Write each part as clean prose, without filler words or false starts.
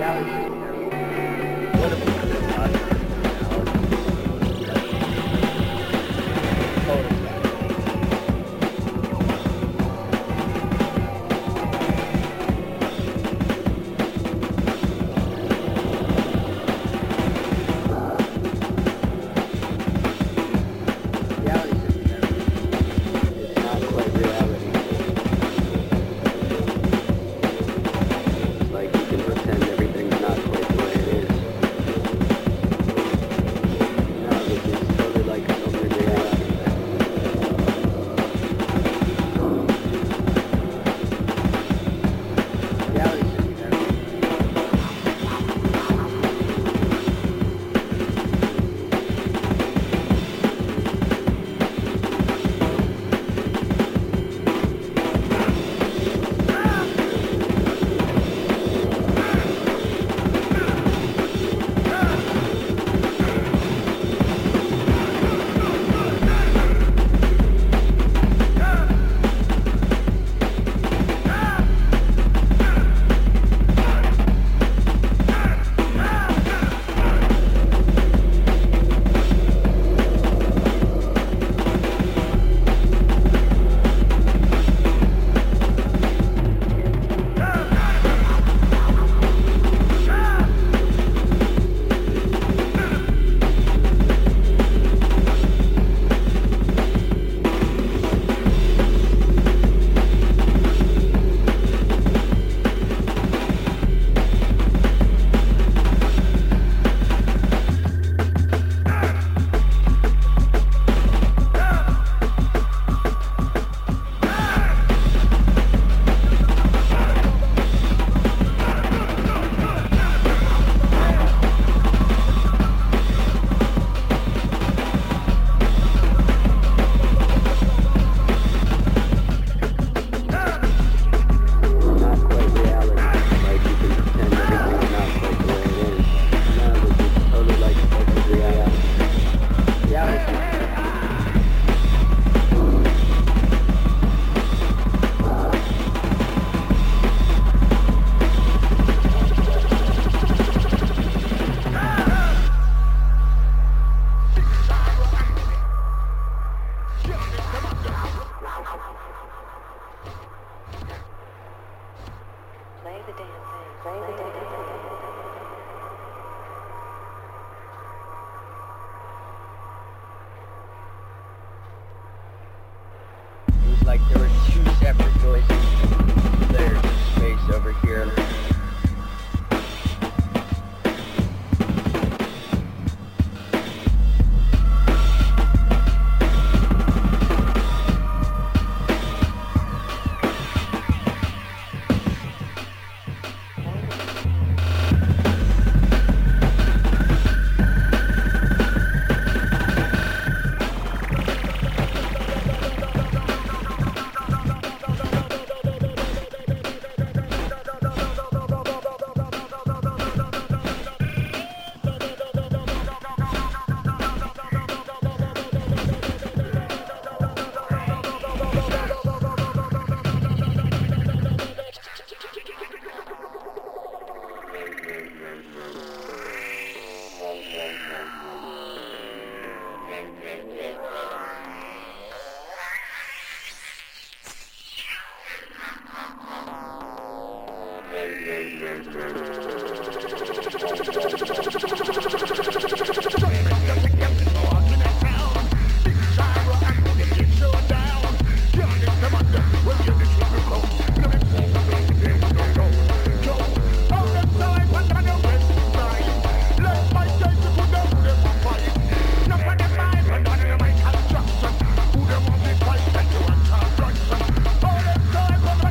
like there were two separate voices. There's space over here.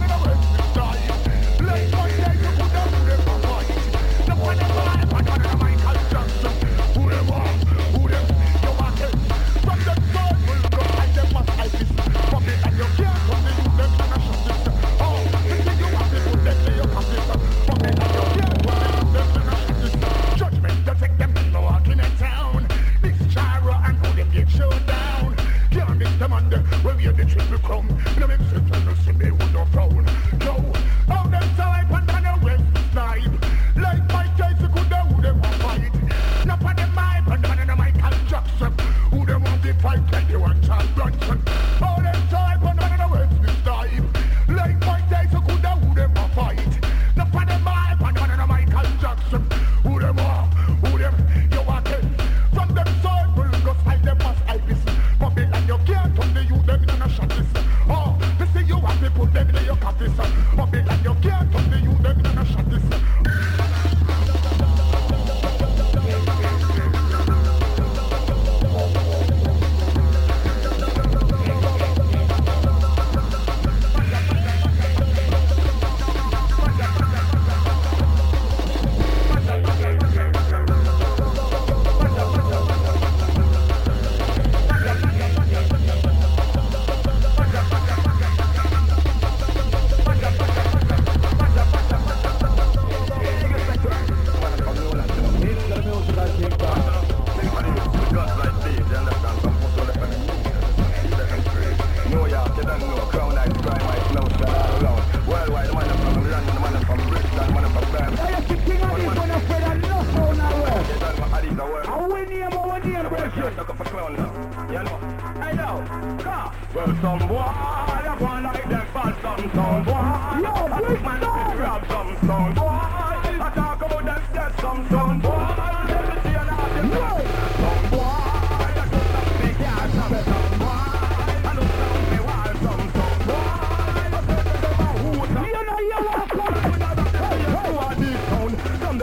What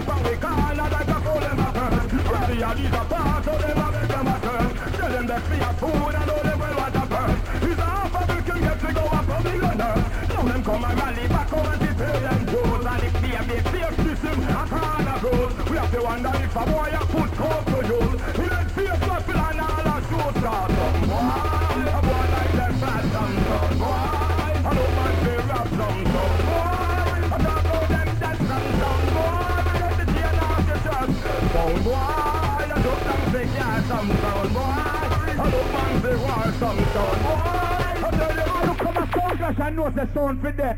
them from we corner like a fool them a curse. Ready a these a part so them a make them a turn. Tell them they free of food and all them well want a burn. It's a half a bill can get to go up on the gunners. Now them come and rally back home and see pay them Joes. And if they have the safe system a corner goes. We have to wonder if a boy a put coke to use. He let safe rifle and all a show start. Some boy, a boy like them fat some boy. I don't mind they rap some boy. I talk about them that some boy. I let the chain off your chest. Some boy, I don't think they care some boy. I don't mind they war some boy. I tell you, I look at my sound clash and know the sound for dead.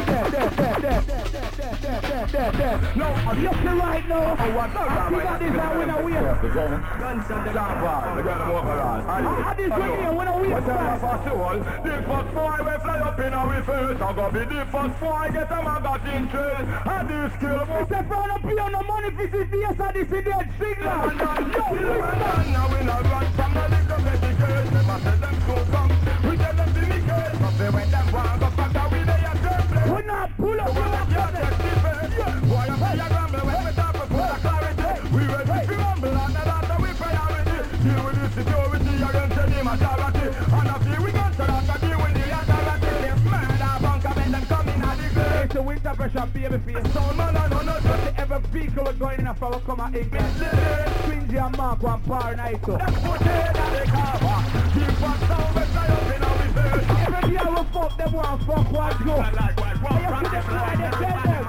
No, I'm looking right now. Oh, what's up, man? You got this out when I wheel. Guns and the lamp, they got them walk around. I this right here when I wheel. What's up, for soul? The first boy we fly up in our face. I'm gonna be the first boy get a magazine trail. And this skill, it's a front up here on the money visit this and this is dead signal. Now we not run from the little petty never tell them so come. We tell them to me case. But they when them want go back down with their template. We not pull up, we not get the defense. Boy, I'm here grumble when we talk with full clarity. We ready to rumble and that's we priority. Deal with the security against any majority. And I feel we got to have to deal with the authority. This murder bunker when them come in at the grave. It's a winter pressure baby face. Sound man and no just every vehicle is going in a fellow come at England. Twingy and Mark one par night so. That's what they that they cover. Keep on sound we try up in our face. Every year we fuck them one fuck one go. They have to deploy them tell them.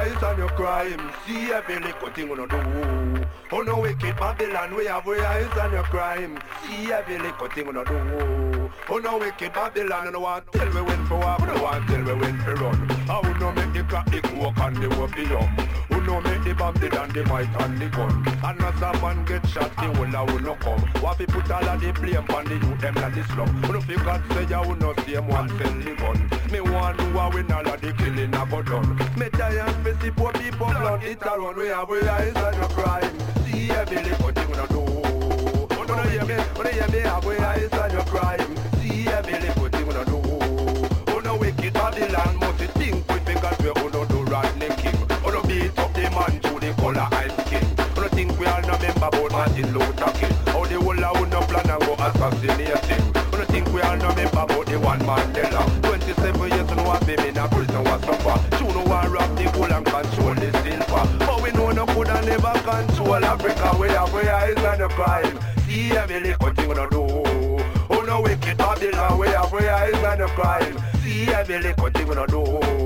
eyes on your crime. See every little thing we no do. Oh no wicked Babylon, we have our eyes on your crime. See every little thing we no do. Oh no wicked Babylon, and no one tell we win for walk, no one tell we win for run. I would no make the crack, the coke and the whoopie yum. Who no make the Babylon, the mic and the gun. And as a man get shot, the whole I will no come. What if put all of the blame on the youth, them and the slum. Who no feel God say ya, who no see him one sell the gun. Me want to win all of the killing I go done. Me giant face the poor people blood, it a run. We have our eyes on your crime. See every little thing we no do. Who no hear me, have our eyes on your crime. See every little thing we no do. Who no wicked Babylon, must think we figure we who no do right the king. Who no beat up the man to the color ice skin. Who no think we all no member about Martin Luther King. How the whole of who no plan and go assassinate him. Who no think we all no member about the one Mandela. 27 years no have been in a prison was suffer. You know I rob the gold and control the silver. But we know no could and never control Africa. We have our eyes on the crime. See every little thing we no do. Oh no wicked Babylon, we have our eyes on the crime. See every little thing we no do.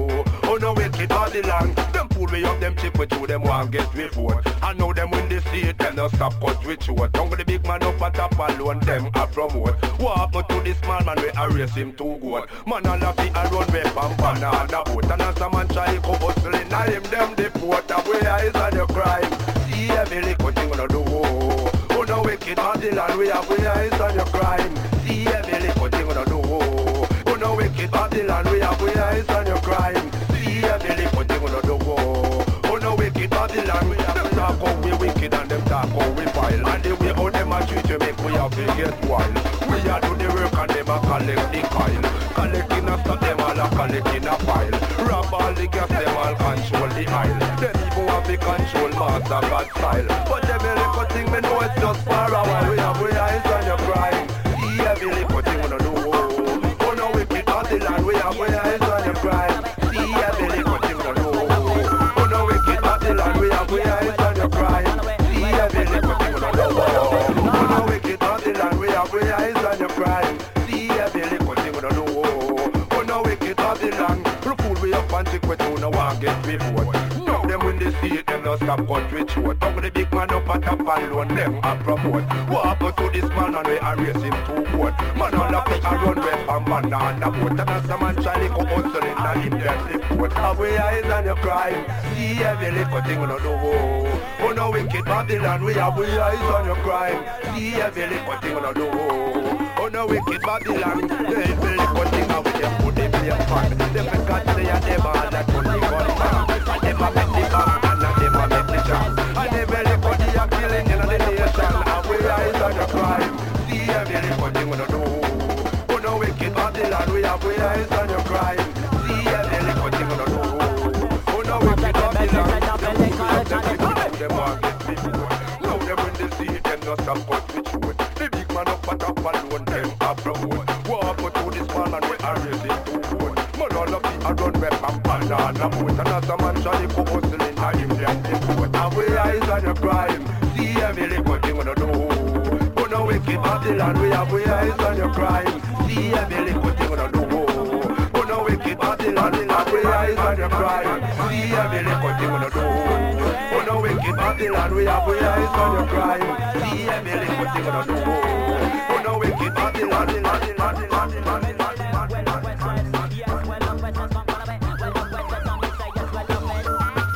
Oh no wicked Babylon, them pull me up, them chip with you, them want get me vote. I know them when they see it, them no stop cut with you. Don't go the big man up at top alone, them a promote. What happened to this small man, we erase him too good. Man all of the run way from banana boat. And as a man try to hustle in him, them deport. Have our eyes on the crime. See every little thing we no do. Oh no wicked Babylon, we have our eyes on your crime. See every little thing we no do. Oh no wicked Babylon, we have our eyes on your crime. See every little thing we no do. Oh no wicked Babylon, we have them talk how we wicked and them talk how we vile. And the way how them a treat you make we have to get wild. We a do the work and them a collect the coil. Collecting a stuff, them all a collecting a file. Rob all the gas, them all control the aisle. Them even have to control master God style. But every little thing me know it's just for a while. We have our eyes on your crime. See every little thing we no do. Oh no wicked Babylon, we have our eyes on your crime. See every little thing we no do. Oh no wicked Babylon, we have our eyes on your crime. See every little thing we no do. Oh no wicked Babylon, we have our eyes on your crime. See every little thing we no do. Oh no wicked Babylon, fool we up and trick with you, no one get me vote. Now them when they see it, them no stop cut with you. Talk the big man up at top alone, them a promote. What happened to this man and we erase him too good? Man all up a run way from banana boat. And as a man try to go hustling and him get the foot. Have our eyes on your crime. See every little thing we no do. Oh no wicked Babylon, we have our eyes on your crime. See every little thing we no do. Oh no wicked Babylon, every little thing we them put the blame on. Them a God say and them all that put the gun back. And them a make the bomb and them a make the jam. And every little thing a killing in the nation. Have our eyes on your crime. See every little thing we no do. Oh no wicked Babylon, we have our eyes on your crime. See every little thing we no do. Oh no wicked Babylon, them want get me good. Now them when they see it, them no stop cut with you. The big man up at top alone, them a promote. What happened to this man and we are raising too good? Man all of the run way from banana boat. And as a man try to go hustling and him them deport. Have our eyes on your crime. See every little thing we no do. Oh no wicked Babylon, we have our eyes on your crime. See every little thing we no do. Oh no wicked Babylon, we have our eyes on your crime. See every little thing we no do. Oh no wicked Babylon, we have our eyes on your crime. See every little thing we no do. Oh no wicked Babylon,